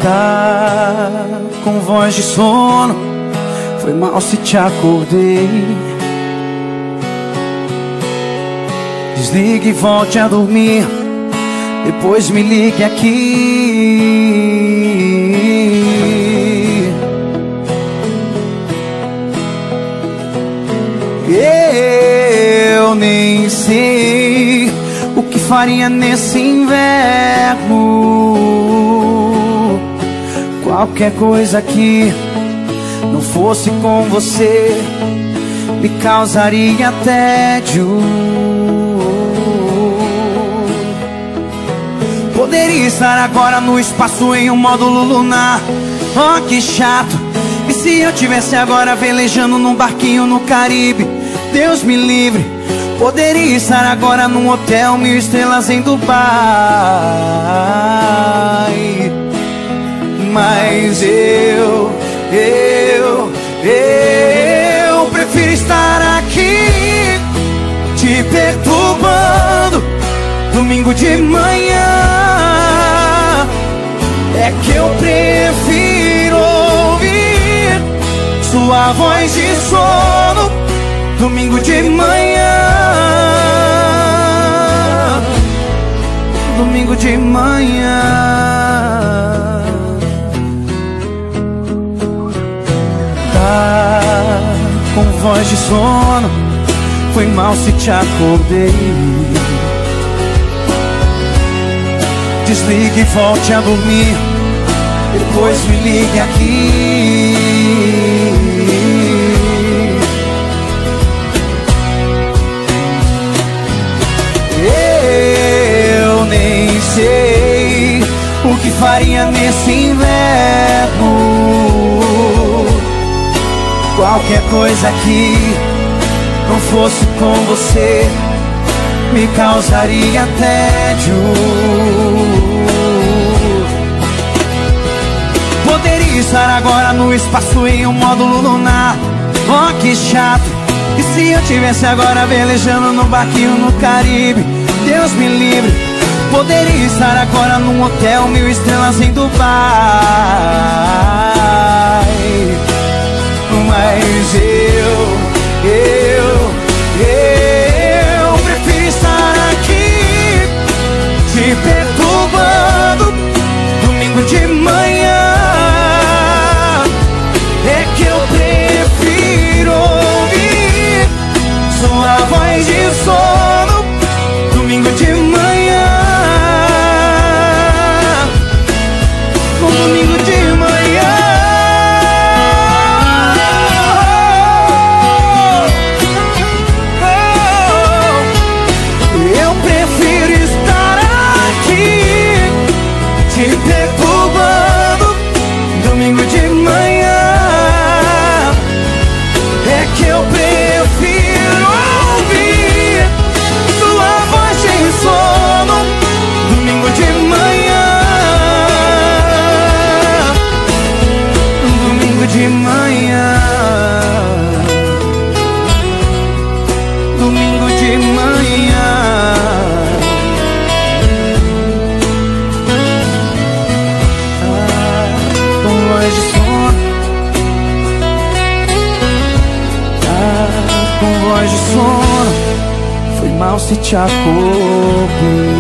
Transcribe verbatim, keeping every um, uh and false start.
Tá com voz de sono, foi mal se te acordei. Desligue e volte a dormir, depois me ligue aqui. Eu nem sei o que faria nesse inverno. Qualquer coisa que não fosse com você me causaria tédio. Poderia estar agora no espaço em um módulo lunar. Oh, que chato. E se eu tivesse agora velejando num barquinho no Caribe? Deus me livre. Poderia estar agora num hotel mil estrelas em Dubai. Mas eu, eu, eu prefiro estar aqui te perturbando domingo de manhã. É que eu prefiro ouvir sua voz de sono domingo de manhã. Domingo de manhã. Tá com voz de sono, foi mal se te acordei. Desligue e volte a dormir, depois me ligue aqui. Eu nem sei o que faria nesse inverno. Qualquer coisa que não fosse com você me causaria tédio. Poderia estar agora no espaço em um módulo lunar. Oh, que chato. E se eu tivesse agora velejando no barquinho no Caribe? Deus me livre. Poderia estar agora num hotel mil estrelas em Dubai. Mas eu, eu, eu prefiro estar aqui te perturbando domingo de manhã. É que eu prefiro ouvir sua voz de sono domingo de manhã. Domingo de manhã. Eu prefiro estar aqui te perturbando domingo de manhã. É que eu prefiro ouvir sua voz de sono domingo de manhã. Domingo de manhã. Domingo de manhã. Ah, com voz de sono. Ah, com voz de sono, foi mal se te acordei.